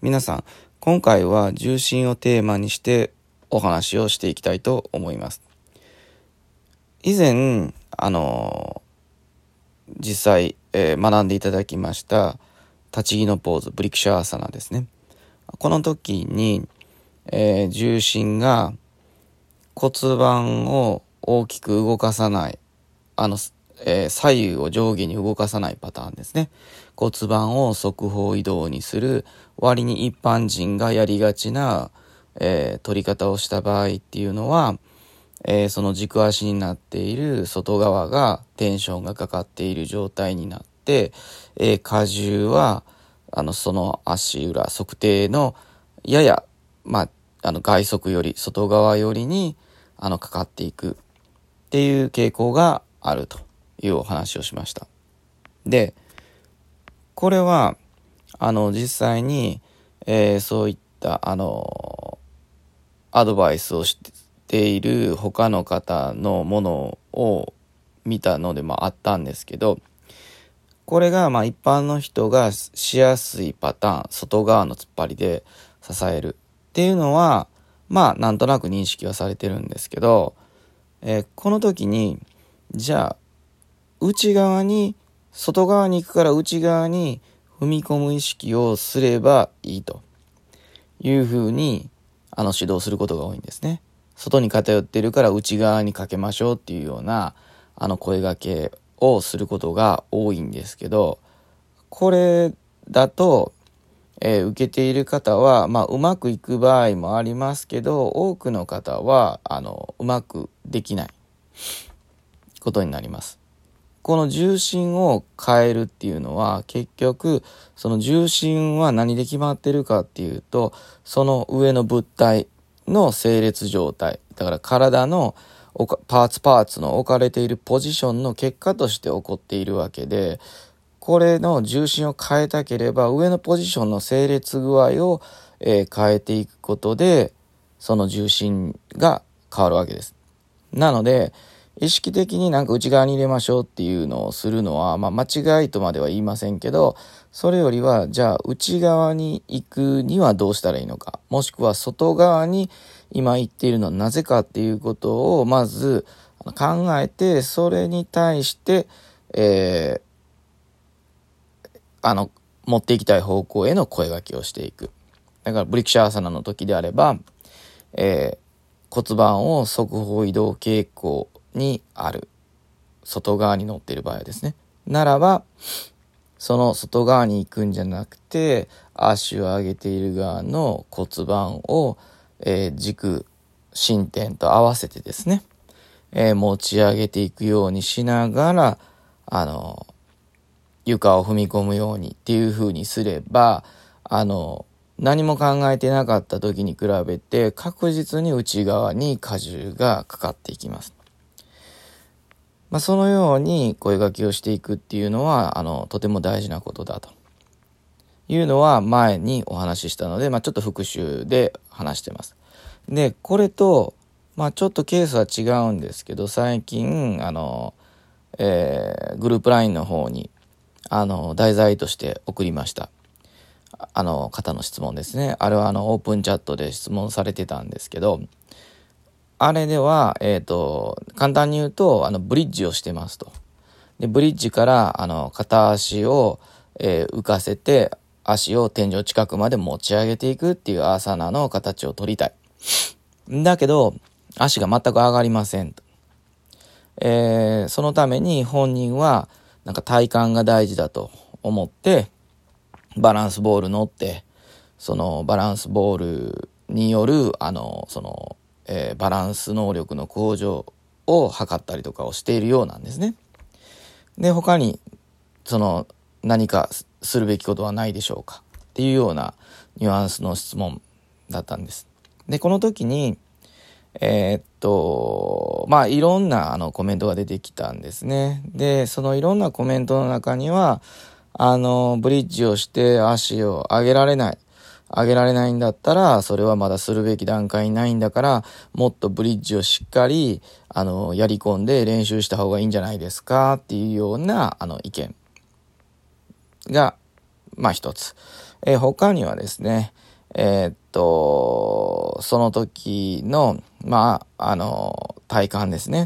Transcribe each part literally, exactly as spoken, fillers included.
皆さん、今回は重心をテーマにしてお話をしていきたいと思います。以前、あの実際、えー、学んでいただきました立ち木のポーズ、ブリクシャーサナですね。この時に、えー、重心が骨盤を大きく動かさない、あの、えー、左右を上下に動かさないパターンですね。骨盤を側方移動にする、割に一般人がやりがちな、えー、取り方をした場合っていうのは、えー、その軸足になっている外側がテンションがかかっている状態になって、えー、荷重はあのその足裏測定のやや、まあ、あの外側より外側よりにあのかかっていくっていう傾向があるというお話をしました。で、これはあの実際に、えー、そういったあのアドバイスをしてている他の方のものを見たのでもあったんですけど、これがまあ一般の人がしやすいパターン、外側の突っ張りで支えるっていうのはまあなんとなく認識はされてるんですけど、えー、この時にじゃあ内側に外側に行くから内側に踏み込む意識をすればいいというふうにあの指導することが多いんですね。外に偏っているから内側にかけましょうっていうようなあの声掛けをすることが多いんですけど、これだと、えー、受けている方は、まあ、うまくいく場合もありますけど、多くの方はあのうまくできないことになります。この重心を変えるっていうのは結局その重心は何で決まってるかっていうと、その上の物体の整列状態、だから体のパーツパーツの置かれているポジションの結果として起こっているわけで、これの重心を変えたければ上のポジションの整列具合を、えー、変えていくことでその重心が変わるわけです。なので意識的になんか内側に入れましょうっていうのをするのは、まあ、間違いとまでは言いませんけど、それよりはじゃあ内側に行くにはどうしたらいいのか、もしくは外側に今言っているのはなぜかっていうことをまず考えて、それに対して、えー、あの持っていきたい方向への声掛けをしていく。だからブリクシャーサナの時であれば、えー、骨盤を側方移動傾向にある外側に乗っている場合ですね。ならばその外側に行くんじゃなくて、足を上げている側の骨盤を、えー、軸伸展と合わせてですね、えー、持ち上げていくようにしながらあの床を踏み込むようにっていう風にすれば、あの何も考えてなかった時に比べて確実に内側に荷重がかかっていきます。まあ、そのように声掛けをしていくっていうのはあのとても大事なことだというのは前にお話ししたので、まあ、ちょっと復習で話してます。でこれと、まあ、ちょっとケースは違うんですけど、最近あの、えー、グループラインの方にあの題材として送りましたあの方の質問ですね。あれはあのオープンチャットで質問されてたんですけど、あれでは、えっと、簡単に言うと、あの、ブリッジをしてますと。で、ブリッジから、あの、片足を、えー、浮かせて、足を天井近くまで持ち上げていくっていうアーサナの形を取りたい。だけど、足が全く上がりませんと。えー、そのために本人は、なんか体幹が大事だと思って、バランスボール乗って、そのバランスボールによる、あの、その、えー、バランス能力の向上を図ったりとかをしているようなんですね。で、他にその何かするべきことはないでしょうかっていうようなニュアンスの質問だったんです。で、この時にえー、っとまあいろんなあのコメントが出てきたんですね。で、そのいろんなコメントの中にはあのブリッジをして足を上げられない上げられないんだったら、それはまだするべき段階にないんだから、もっとブリッジをしっかり、あの、やり込んで練習した方がいいんじゃないですかっていうような、あの、意見が、まあ一つ。 えー他にはですね、えーっと、その時の、まあ、あの、体幹ですね。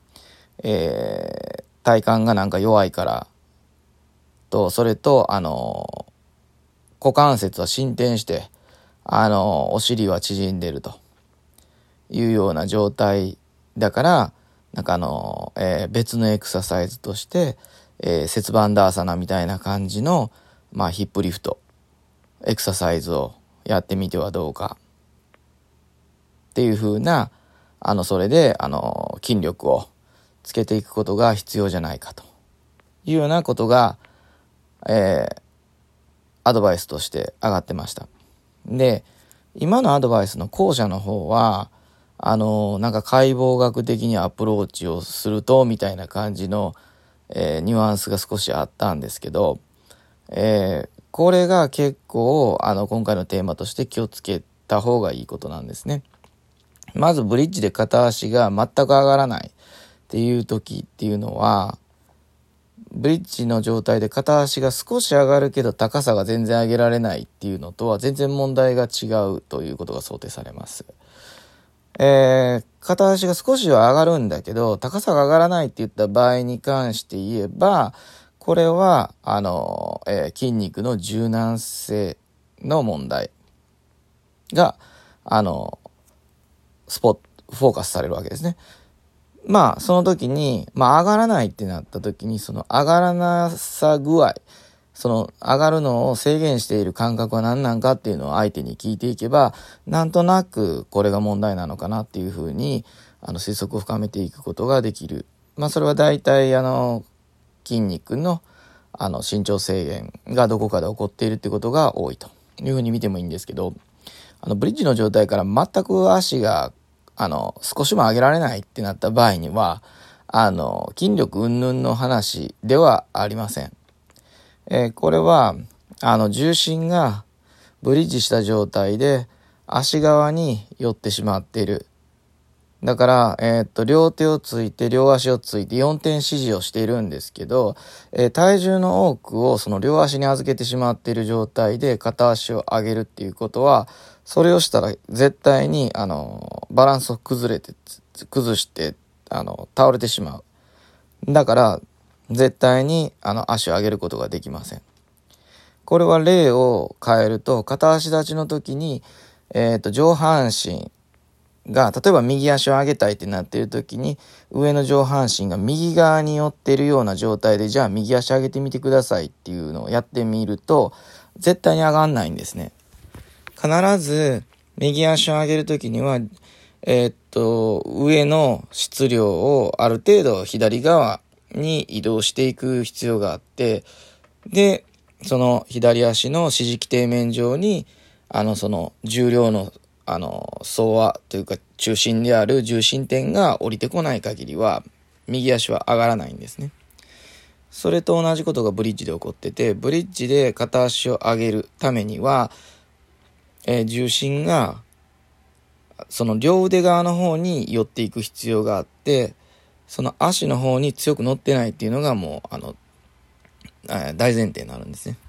えー体幹がなんか弱いからと、それと、あの、股関節は伸展して、あの、お尻は縮んでるというような状態だから、なんかあの、えー別のエクササイズとして、えー節板ダーサナみたいな感じの、まあ、ヒップリフト、エクササイズをやってみてはどうかっていう風な、あの、それで、あの、筋力をつけていくことが必要じゃないかというようなことが、えーアドバイスとして上がってました。で、今のアドバイスの後者の方は、あの、なんか解剖学的にアプローチをすると、みたいな感じの、えーニュアンスが少しあったんですけど、えーこれが結構、あの、今回のテーマとして気をつけた方がいいことなんですね。まずブリッジで片足が全く上がらないっていう時っていうのは、ブリッジの状態で片足が少し上がるけど高さが全然上げられないっていうのとは全然問題が違うということが想定されます。えー、片足が少しは上がるんだけど高さが上がらないって言った場合に関して言えば、これはあの、えー筋肉の柔軟性の問題があのスポットフォーカスされるわけですね。まあその時に、まあ上がらないってなった時に、その上がらなさ具合、その上がるのを制限している感覚は何なんかっていうのを相手に聞いていけば、なんとなくこれが問題なのかなっていうふうにあの推測を深めていくことができる。まあそれは大体あの筋肉のあの伸長制限がどこかで起こっているってことが多いというふうに見てもいいんですけど、あのブリッジの状態から全く足があの少しも上げられないってなった場合には、あの筋力云々の話ではありません。えーこれはあの重心がブリッジした状態で足側に寄ってしまっている。だから、えーっと両手をついて両足をついてよんてん指示をしているんですけど、えー体重の多くをその両足に預けてしまっている状態で片足を上げるっていうことは、それをしたら絶対にあのバランスを崩れて崩してあの倒れてしまう。だから絶対にあの足を上げることができません。これは例を変えると、片足立ちの時に、えーっと上半身が例えば右足を上げたいってなっている時に、上の上半身が右側に寄っているような状態で、じゃあ右足上げてみてくださいっていうのをやってみると絶対に上がんないんですね。必ず右足を上げる時には、えーっと上の質量をある程度左側に移動していく必要があって、でその左足の支持基底面上にあのその重量のあの総和というか中心である重心点が降りてこない限りは右足は上がらないんですね。それと同じことがブリッジで起こってて、ブリッジで片足を上げるためには、えー重心がその両腕側の方に寄っていく必要があって、その足の方に強く乗ってないっていうのがもうあの大前提になるんですね。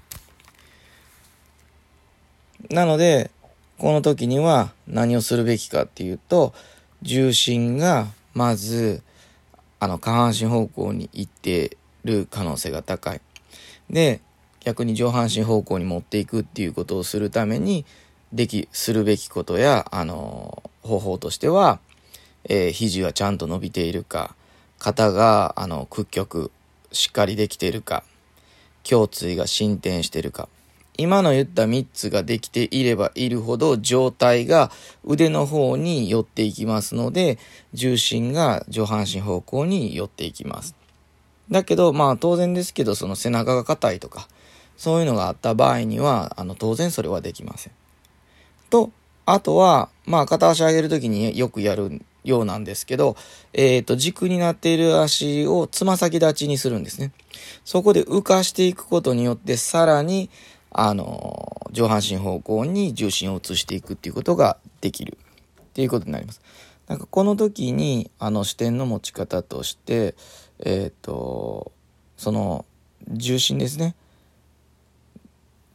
なのでこの時には何をするべきかっていうと、重心がまずあの下半身方向に行ってる可能性が高い。で逆に上半身方向に持っていくっていうことをするためにできするべきことやあの方法としては、えー肘はちゃんと伸びているか、肩があの屈曲しっかりできているか、胸椎が伸展しているか、今の言ったみっつができていればいるほど上体が腕の方に寄っていきますので、重心が上半身方向に寄っていきます。だけどまあ当然ですけど、その背中が硬いとかそういうのがあった場合にはあの当然それはできません。とあとはまあ片足上げるときによくやるようなんですけど、えっと軸になっている足をつま先立ちにするんですね。そこで浮かしていくことによってさらにあの上半身方向に重心を移していくっていうことができるっていうことになります。なんかこの時にあの視点の持ち方としてえっとその重心ですね。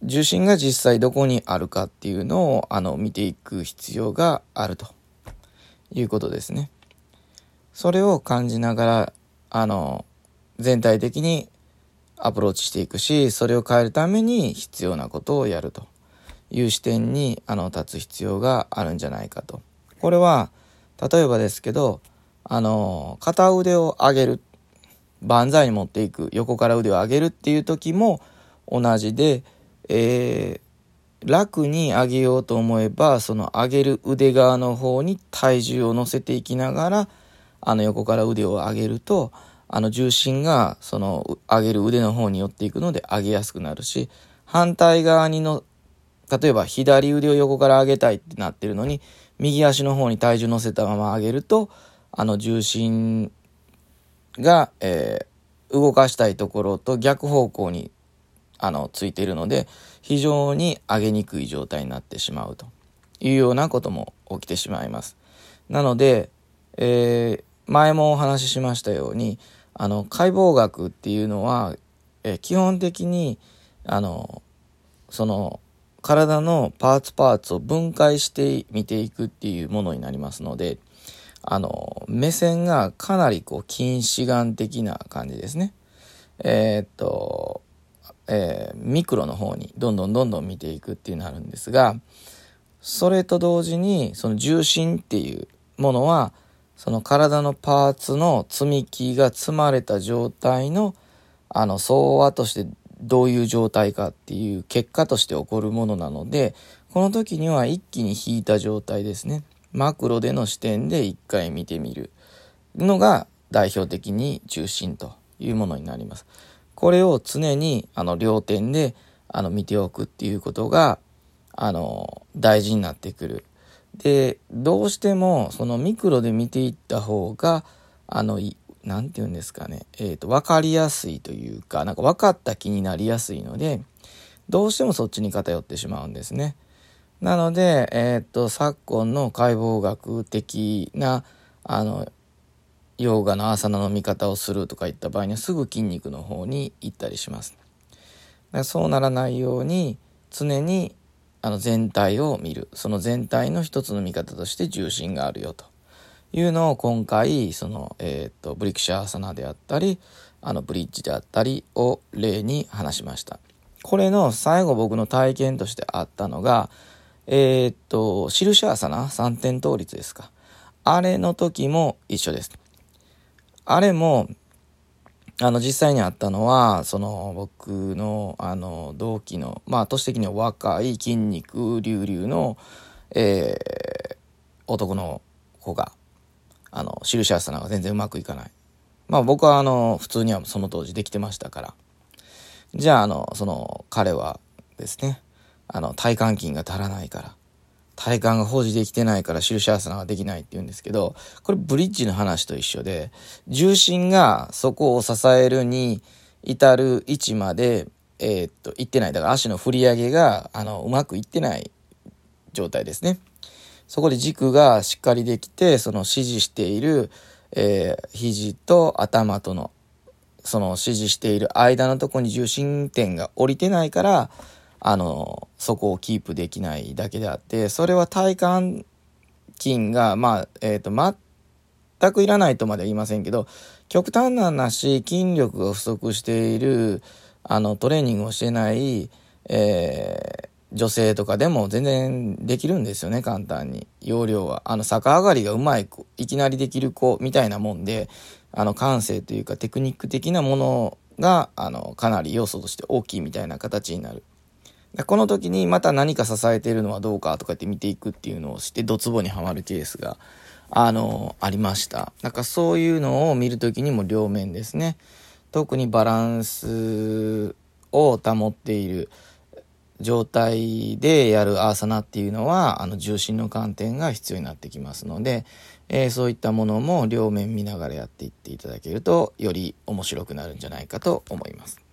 重心が実際どこにあるかっていうのをあの見ていく必要があるということですね。それを感じながらあの全体的にアプローチしていくし、それを変えるために必要なことをやるという視点にあの立つ必要があるんじゃないかと。これは例えばですけど、あの片腕を上げる、万歳に持っていく、横から腕を上げるっていう時も同じで、えー、楽に上げようと思えばその上げる腕側の方に体重を乗せていきながらあの横から腕を上げると、あの重心がその上げる腕の方に寄っていくので上げやすくなるし、反対側にの例えば左腕を横から上げたいってなってるのに右足の方に体重乗せたまま上げると、あの重心が、えー、動かしたいところと逆方向にあのついているので非常に上げにくい状態になってしまうというようなことも起きてしまいます。なので、えー、前もお話ししましたように、あの解剖学っていうのは、えー、基本的にあのその体のパーツパーツを分解して見ていくっていうものになりますので、あの目線がかなりこう近視眼的な感じですね。えー、っと、えー、ミクロの方にどんどんどんどん見ていくっていうのがあるんですが、それと同時にその重心っていうものはその体のパーツの積み木が積まれた状態のあの総和としてどういう状態かっていう結果として起こるものなので、この時には一気に引いた状態ですね。マクロでの視点で一回見てみるのが代表的に重心というものになります。これを常にあの両点であの見ておくっていうことがあの大事になってくる。で、どうしてもそのミクロで見ていった方があのなんて言うんですかね、えーと、分かりやすいというか、なんか分かった気になりやすいので、どうしてもそっちに偏ってしまうんですね。なので、えーと、昨今の解剖学的な、あの、ヨガのアーサナの見方をするとかいった場合にはすぐ筋肉の方に行ったりします。だからそうならないように、常にあの全体を見る。その全体の一つの見方として重心があるよと。いうのを今回その、えー、とブリクシャーサナであったりあのブリッジであったりを例に話しました。これの最後僕の体験としてあったのがえっ、ー、とシルシャーサナ三点倒立ですか。あれの時も一緒です。あれもあの実際にあったのはその僕のあの同期のまあ年的には若い筋肉隆々の、えー、男の子があのシルシャーサナが全然うまくいかない。まあ僕はあの普通にはその当時できてましたから、じゃああのその彼はですね、あの体幹筋が足らないから、体幹が保持できてないからシルシャーサナができないって言うんですけど、これブリッジの話と一緒で、重心がそこを支えるに至る位置までえー、っといってない。だから足の振り上げがあのうまくいってない状態ですね。そこで軸がしっかりできて、その支持している、えー、肘と頭とのその支持している間のところに重心点が降りてないから、あのそこをキープできないだけであって、それは体幹筋がまあえっと全くいらないとまでは言いませんけど、極端な話筋力が不足しているあのトレーニングをしてない、えー女性とかでも全然できるんですよね。簡単に要領はあの逆上がりがうまい子、いきなりできる子みたいなもんで、あの感性というかテクニック的なものがあのかなり要素として大きいみたいな形になる。この時にまた何か支えているのはどうかとかって見ていくっていうのをしてドツボにはまるケースがあのありました。だからそういうのを見る時にも両面ですね。特にバランスを保っている状態でやるアーサナっていうのはあの重心の観点が必要になってきますので、えー、そういったものも両面見ながらやっていっていただけるとより面白くなるんじゃないかと思います。